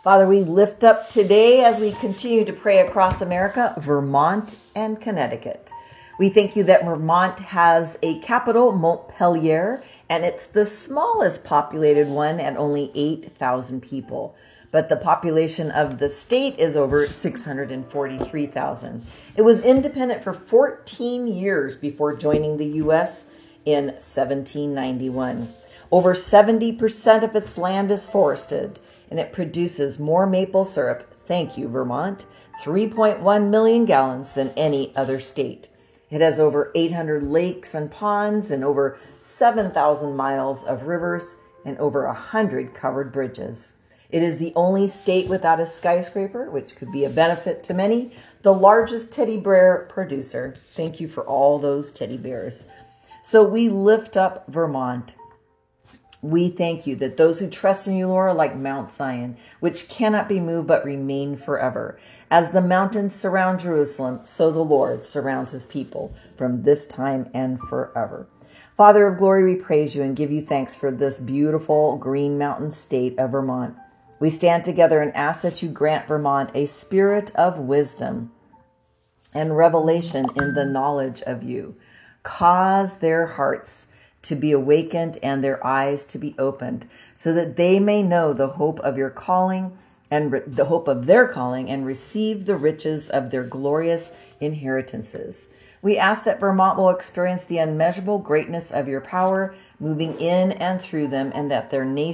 Father, we lift up today as we continue to pray across America, Vermont and Connecticut. We thank you that Vermont has a capital, Montpelier, and it's the smallest populated one at only 8,000 people. But the population of the state is over 643,000. It was independent for 14 years before joining the U.S. in 1791. Over 70% of its land is forested, and it produces more maple syrup, thank you, Vermont, 3.1 million gallons than any other state. It has over 800 lakes and ponds and over 7,000 miles of rivers and over 100 covered bridges. It is the only state without a skyscraper, which could be a benefit to many, the largest teddy bear producer. Thank you for all those teddy bears. So we lift up Vermont. We thank you that those who trust in you, Lord, are like Mount Zion, which cannot be moved but remain forever. As the mountains surround Jerusalem, so the Lord surrounds his people from this time and forever. Father of glory, we praise you and give you thanks for this beautiful green mountain state of Vermont. We stand together and ask that you grant Vermont a spirit of wisdom and revelation in the knowledge of you. Cause their hearts to be awakened and their eyes to be opened, so that they may know the hope of your calling and the hope of their calling and receive the riches of their glorious inheritances. We ask that Vermont will experience the unmeasurable greatness of your power moving in and through them, and that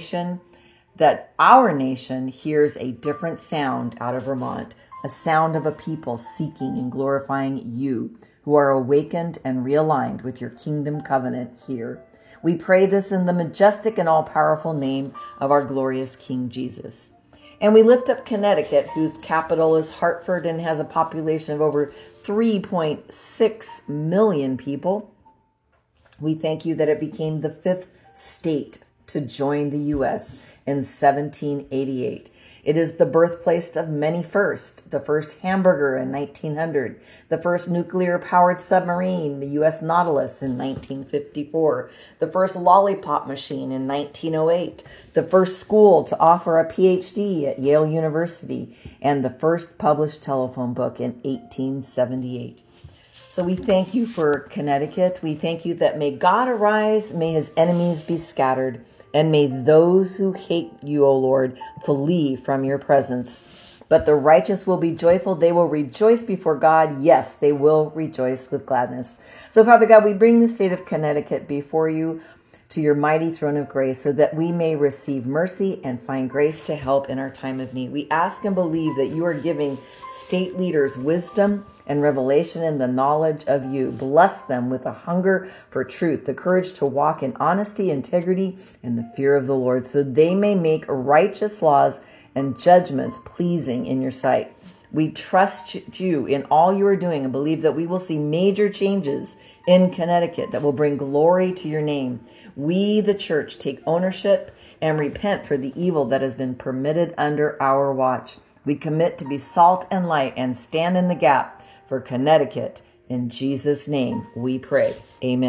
our nation hears a different sound out of Vermont, a sound of a people seeking and glorifying you, who are awakened and realigned with your kingdom covenant here. We pray this in the majestic and all-powerful name of our glorious King Jesus. And we lift up Connecticut, whose capital is Hartford and has a population of over 3.6 million people. We thank you that it became the fifth state to join the U.S. in 1788. It is the birthplace of many firsts: the first hamburger in 1900, the first nuclear-powered submarine, the U.S. Nautilus, in 1954, the first lollipop machine in 1908, the first school to offer a PhD at Yale University, and the first published telephone book in 1878. So we thank you for Connecticut. We thank you that may God arise, may his enemies be scattered, and may those who hate you, O Lord, flee from your presence. But the righteous will be joyful. They will rejoice before God. Yes, they will rejoice with gladness. So, Father God, we bring the state of Connecticut before you to your mighty throne of grace, so that we may receive mercy and find grace to help in our time of need. We ask and believe that you are giving state leaders wisdom and revelation in the knowledge of you. Bless them with a hunger for truth, the courage to walk in honesty, integrity, and the fear of the Lord, so they may make righteous laws and judgments pleasing in your sight. We trust you in all you are doing and believe that we will see major changes in Connecticut that will bring glory to your name. We, the church, take ownership and repent for the evil that has been permitted under our watch. We commit to be salt and light and stand in the gap for Connecticut. In Jesus' name we pray. Amen.